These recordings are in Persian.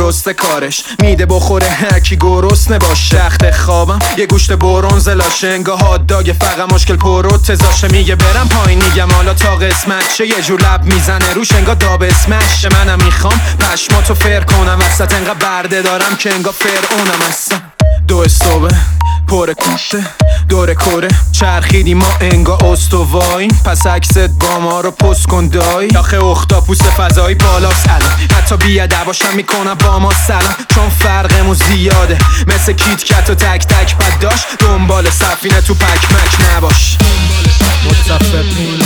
درسته کارش میده بخوره هرکی گرسنه باش. رخت خوابم یه گوشت برنز لاشه انگاه هات داگ فقط مشکل پروتزاشه. میگه برم پایین میگم حالا تا قسمت شه یه جور لب میزنه روش انگاه داب اسمش. منم میخوام پشماتو فر کنم وسط انقدر برده دارم که انگاه فرعونم هستم. 2 صبح پر کوفته دور کره چرخیدی ما انگا استواییم. پس عکست با ما رو پست کن دایی. آخه اختاپوس فضایی بالاست الان حتی بیادباشم میکنم با ما سلام. چون فرقمون زیاده مثل کیت کت و تک تک پد داشت. دنبال سفینه تو پکمک نباش. متفقین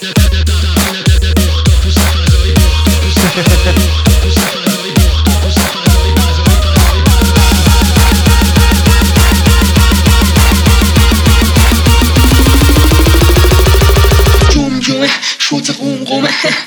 شوت قمقمه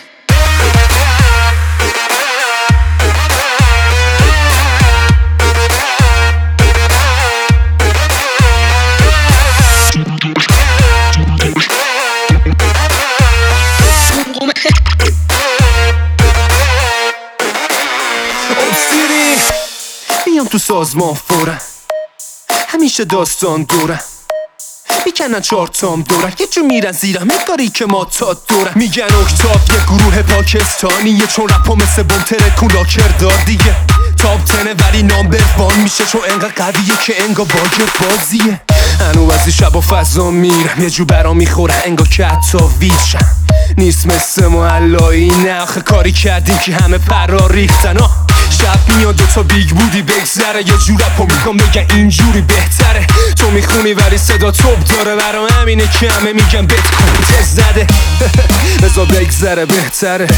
میام تو سازمان فورا همیشه داستان دورم میکنن 4 تام دورن یه جو میرن زیرم میکاری که ما تا دورن. میگن اکتاب یه گروه پاکستانیه چون رپا مثل بوم ترکون لاکر دار دیگه. تاپ تنه ولی نامبر وان میشه چون انقدر قویه که انگا باگ بازیه. هنو از این شب و فضا میرم یه جو برا میخوره انگا که حتی ویشم. نیست مثل معلایی نه آخه کاری کردیم که همه پرا ریختن. شب میاد 2 تا بیگ بودی بگذره یه جور رپا میگم بگن اینجوری بهتره. تو میخونی ولی صدا توب داره برام همینه که همه میگن بت کن تز زده بذار بگذره بهتره.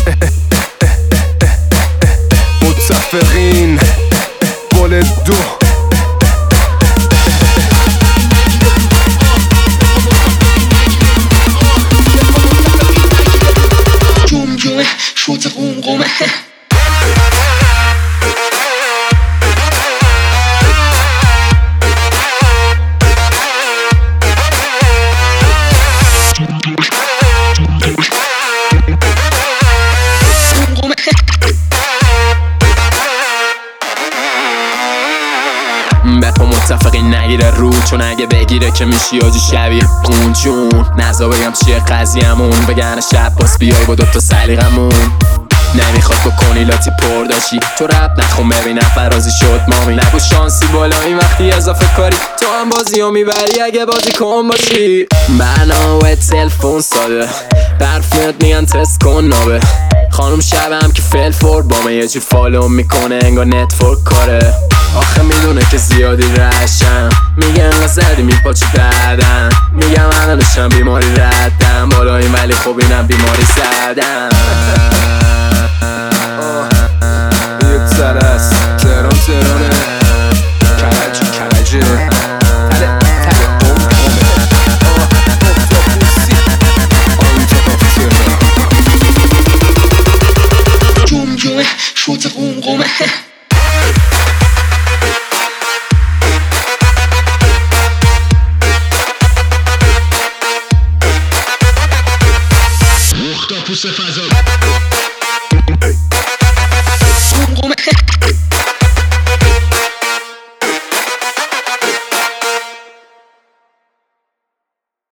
متفقین بول 2 جمجمه شوت قمقمه بپا متفقی نگیره رو چون اگه بگیره که میشی آجی شبیه اون جون. نزا بگم چیه قضیه‌مون بگن شب باز بیای با 2 تا سلیقمون. نمیخواد بکنی لاتی پر داشی تو رپ نخون ببینم فرازی شد مامی. نگو شانسی بالایی وقتی اضافه کاری تو هم بازی رو میبری اگه بازی کن باشی. برنامه تلفن ساده برف میاد میگن تست کن نابه. خانم شبم که فیل فور با یه جور فالو میکنه انگار نتورک کاره. آخه میدونه که زیادی رشم میگه انقدر زدی میپاچی بعدم. میگم الانشم بیماری ردم بالاییم ولی خب اینم بیماری زدم. یک سر است تهرانه کرجه جمجمه شوت قمقمه اختاپوس فضا